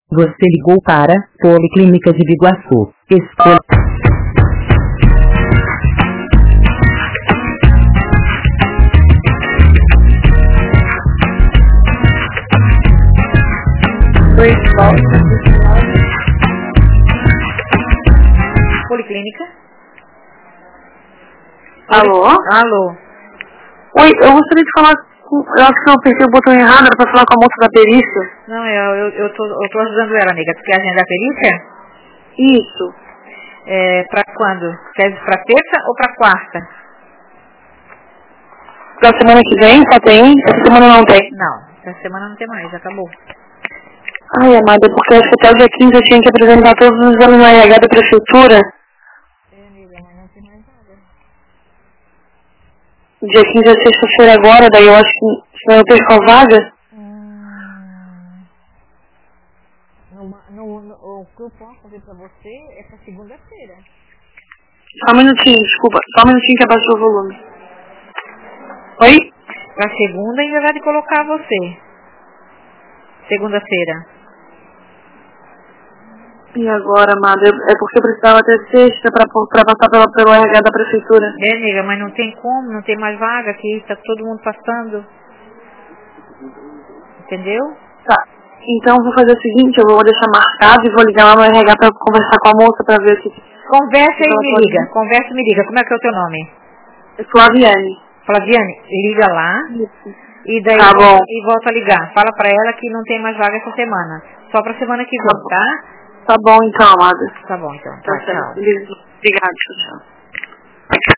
Você ligou para Policlínica de Biguaçu. Escolha. Policlínica. Alô? Alô. Oi, eu gostaria de falar com... Eu acho que eu apertei o botão errado, era pra falar com a moça da perícia. Não, eu tô ajudando ela, amiga. Tu quer agendar a perícia? Isso. Pra quando? Quer pra terça ou pra quarta? Pra semana que vem só tem? Essa semana não tem? Não, essa semana não tem mais, já acabou. Ai, amada, porque eu acho que até o dia 15 eu tinha que apresentar todos os exames no RH da prefeitura. Amiga, mas não tem mais nada. Dia 15 é sexta-feira agora, daí eu acho que senão eu perco a vaga. O que eu posso fazer pra você é pra segunda-feira. Só um minutinho, desculpa. Só um minutinho que abaixou o volume. Oi? Pra segunda ainda vai de colocar você. Segunda-feira. E agora, amada? É porque eu precisava até sexta pra passar pelo RH da prefeitura. Amiga, mas não tem como, não tem mais vaga aqui, tá todo mundo passando. Entendeu? Tá. Então vou fazer o seguinte, eu vou deixar marcado e vou ligar lá no RH pra conversar com a moça pra ver se... Conversa e me liga, conversa e me liga. Como é que é o teu nome? É Flaviane. Flaviane, liga lá. Isso. E daí Tá bom. volta a ligar. Fala pra ela que não tem mais vaga essa semana. Só pra semana que vem, tá? Tá bom então, amada. Tá bom, então. Tá Tá, certo. tchau. Obrigada, tchau, tchau.